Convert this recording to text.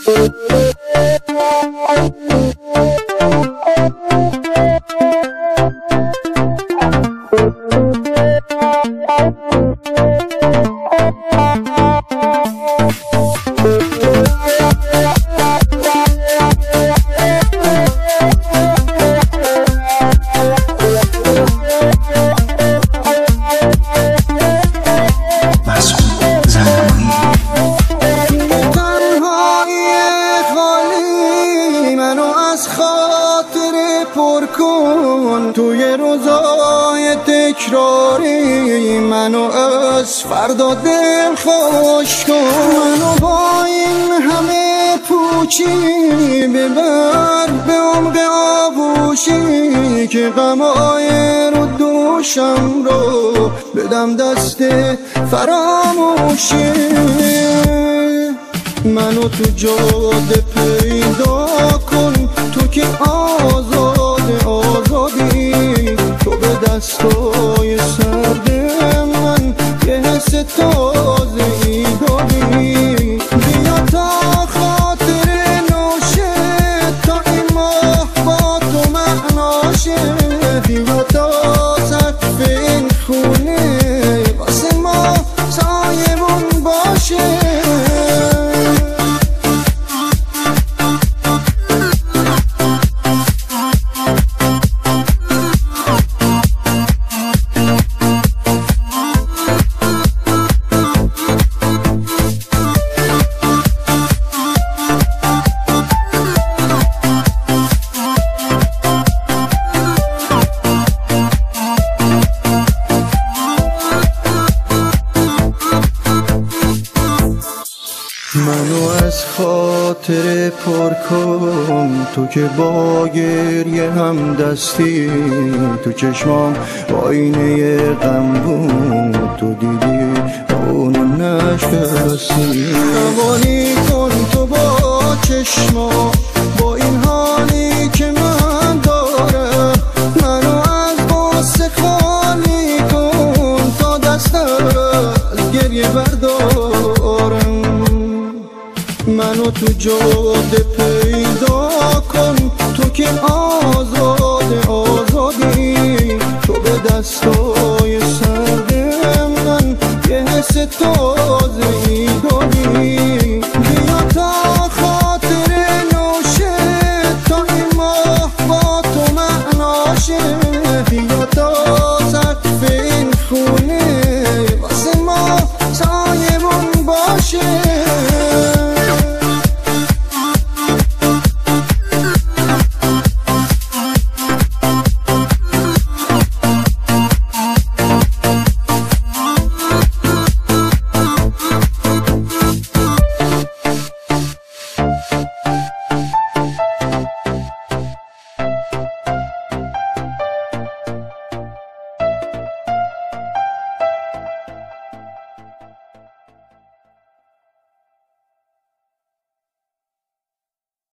توی روزای تکراری منو از فردا دل خوش کن. منو با این همه پوچی ببر به عمق آغوشی که غمای رو دوشم رو بدم دست فراموشی. منو تو جاده پیدا کن، تو که آزادی، تو به دستای سرد من یه حس تازه ای دادی. بیا تا خاطر نوشه، تا این ماه با تو معناشه. بیا تا سقف این خونه واسه ما سایمون باشه. منو از خاطر پر کن، تو که با گریه هم دستی. تو چشمام آینه غم بود، تو دیدی اونو نشکستی. قوانی کن تو با چشما، با این حالی که من دارم. منو از غصه خالی کن تا دستم از گریه بردارم. منو تو جاده پیدا کن، تو که آزادی، تو به دستای سرد من یه حس تازه ای داری.